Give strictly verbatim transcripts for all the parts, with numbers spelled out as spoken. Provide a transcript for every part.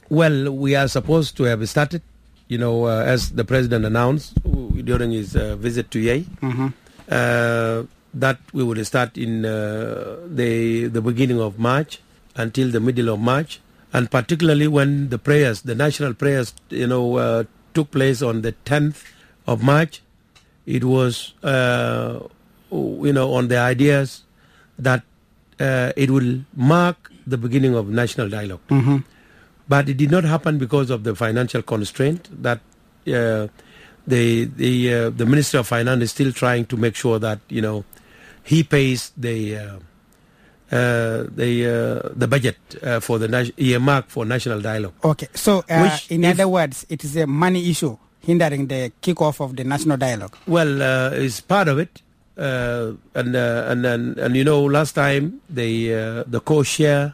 Well, we are supposed to have started, you know, uh, as the president announced during his uh, visit to Yei, mm-hmm. uh, that we will start in uh, the the beginning of March until the middle of March, and particularly when the prayers, the national prayers, you know, uh, took place on the tenth of March, it was, uh, you know, on the ideas that uh, it will mark the beginning of national dialogue. Mm-hmm. But it did not happen because of the financial constraint that uh, the the uh, the Minister of Finance is still trying to make sure that, you know, he pays the uh, uh, the uh, the budget uh, for the nat- earmark for national dialogue. Okay, so uh, in other words, it is a money issue hindering the kickoff of the national dialogue. Well, uh, it's part of it, uh, and, uh, and and and you know, last time the uh, the co-chair.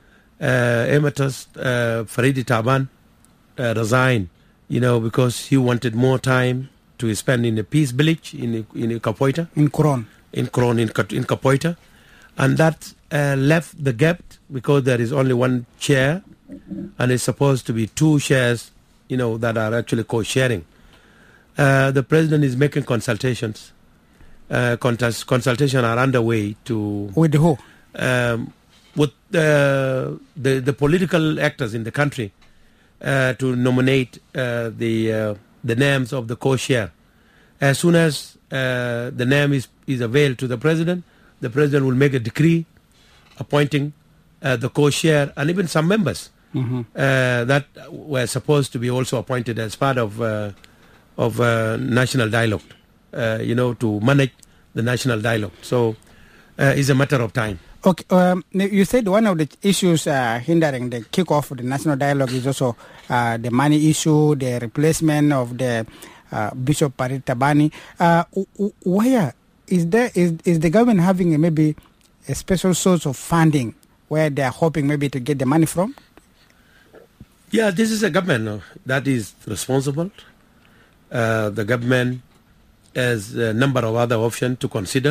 Uh, Emeritus uh, Faridi Taban uh, resigned, you know, because he wanted more time to spend in the peace village in in Kapoita. In Kron. In Kron, in, in Kapoita. And that uh, left the gap because there is only one chair and it's supposed to be two chairs, you know, that are actually co-sharing. Uh, the president is making consultations. Uh, consult- consultations are underway to... With who? Um, with uh, the the political actors in the country uh, to nominate uh, the uh, the names of the co-chair. As soon as uh, the name is, is availed to the president, the president will make a decree appointing uh, the co-chair and even some members mm-hmm. uh, that were supposed to be also appointed as part of uh, of uh, national dialogue, uh, you know, to manage the national dialogue. So uh, it's a matter of time. Okay, um, you said one of the issues uh, hindering the kickoff of the national dialogue is also uh, the money issue, the replacement of the uh, Bishop Faridi Taban. Uh, where is there is is the government having a, maybe a special source of funding where they are hoping maybe to get the money from? Yeah, this is a government uh, that is responsible. Uh, the government has a number of other options to consider.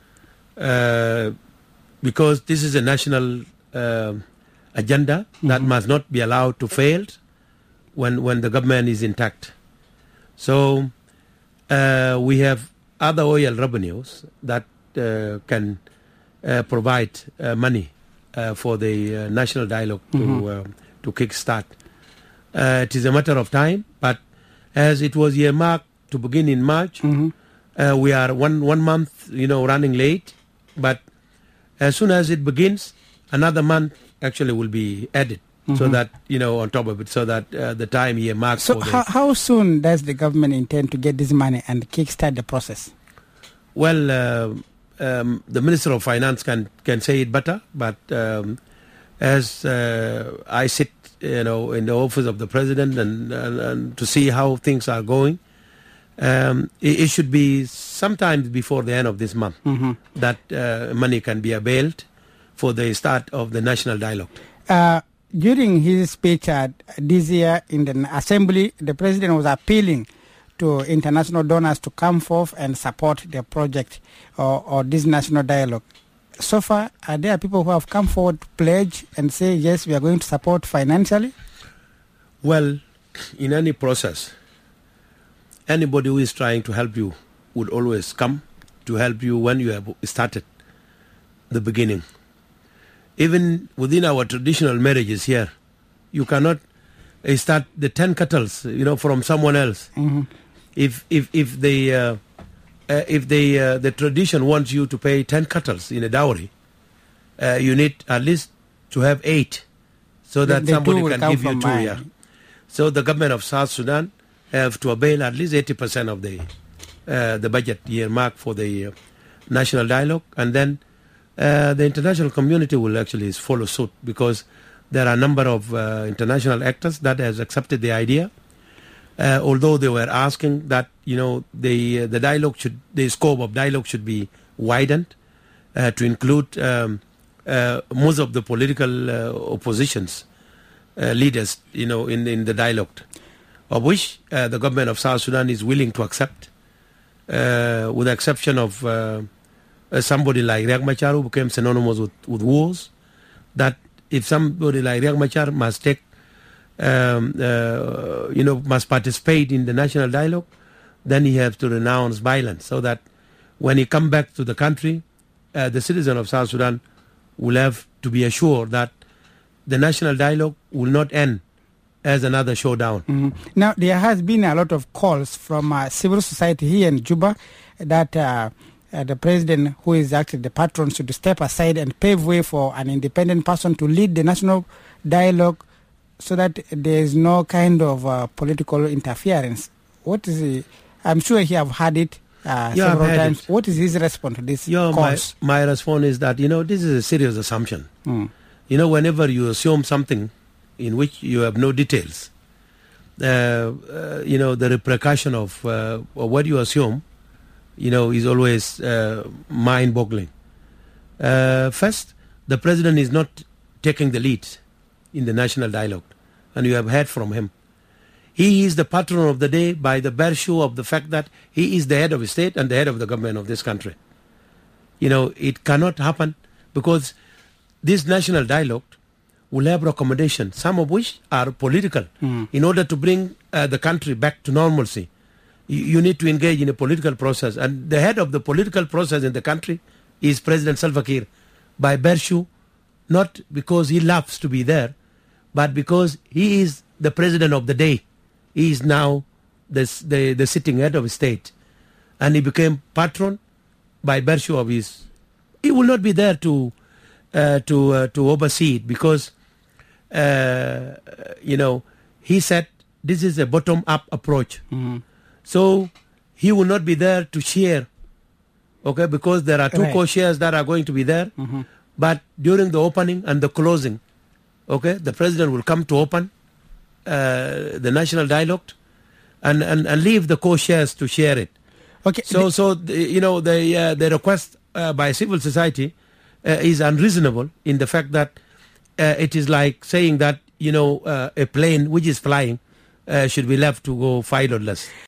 Uh, Because this is a national uh, agenda mm-hmm. that must not be allowed to fail when when the government is intact. So uh, we have other oil revenues that uh, can uh, provide uh, money uh, for the uh, national dialogue mm-hmm. to uh, to kickstart. Uh, it is a matter of time, but as it was earmarked to begin in March, mm-hmm. uh, we are one one month, you know, running late, but as soon as it begins, another month actually will be added, mm-hmm. so that, you know, on top of it, so that uh, the time earmarked. So for how, how soon does the government intend to get this money and kickstart the process? Well, uh, um, the Minister of Finance can, can say it better, but um, as uh, I sit, you know, in the office of the President and, and, and to see how things are going, Um, it, it should be sometime before the end of this month mm-hmm. that uh, money can be availed for the start of the national dialogue. Uh, during his speech uh, this year in the Assembly, the President was appealing to international donors to come forth and support the project or, or this national dialogue. So far, are there people who have come forward to pledge and say, yes, we are going to support financially? Well, in any process, anybody who is trying to help you would always come to help you when you have started the beginning. Even within our traditional marriages here, you cannot uh, start the ten kettles, you know, from someone else. Mm-hmm. If if if the uh, uh, if the uh, the tradition wants you to pay ten kettles in a dowry, uh, you need at least to have eight, so that the, the somebody can give you two. Mine. Yeah. So the government of South Sudan have to avail at least eighty percent of the uh, the budget earmarked for the uh, national dialogue, and then uh, the international community will actually follow suit, because there are a number of uh, international actors that has accepted the idea, uh, although they were asking that, you know, the uh, the dialogue should, the scope of dialogue should be widened uh, to include um, uh, most of the political uh, oppositions uh, leaders, you know, in in the dialogue, of which uh, the government of South Sudan is willing to accept, uh, with the exception of uh, uh, somebody like Riek Machar, who became synonymous with, with wars, that if somebody like Riek Machar must take um, uh, you know, must participate in the national dialogue, then he has to renounce violence, so that when he come back to the country, uh, the citizen of South Sudan will have to be assured that the national dialogue will not end as another showdown. Mm-hmm. Now, there has been a lot of calls from uh, civil society here in Juba that uh, uh, the president, who is actually the patron, should step aside and pave way for an independent person to lead the national dialogue so that there is no kind of uh, political interference. What is the, I'm sure you have had it uh, yeah, several times. It. What is his response to this yeah, calls? My, my response is that, you know, this is a serious assumption. Mm. You know, whenever you assume something in which you have no details, uh, uh, you know, the repercussion of uh, what you assume, you know, is always uh, mind-boggling. Uh, first, the president is not taking the lead in the national dialogue, and you have heard from him. He is the patron of the day by the bare show of the fact that he is the head of the state and the head of the government of this country. You know, it cannot happen because this national dialogue will have recommendations, some of which are political, mm. in order to bring uh, the country back to normalcy. You, you need to engage in a political process. And the head of the political process in the country is President Salva Kiir, by virtue, not because he loves to be there, but because he is the president of the day. He is now the, the, the sitting head of the state. And he became patron by virtue of his... He will not be there to... Uh, to uh, to oversee it because uh, you know, he said this is a bottom-up approach. Mm-hmm. So he will not be there to share, okay, because there are two right. co-chairs that are going to be there. Mm-hmm. But during the opening and the closing, okay, the president will come to open uh, the national dialogue and, and, and leave the co-chairs to share it. Okay. So, the, so the, you know, the, uh, the request uh, by civil society Uh, is unreasonable in the fact that uh, it is like saying that, you know, uh, a plane which is flying uh, should be left to go pilotless.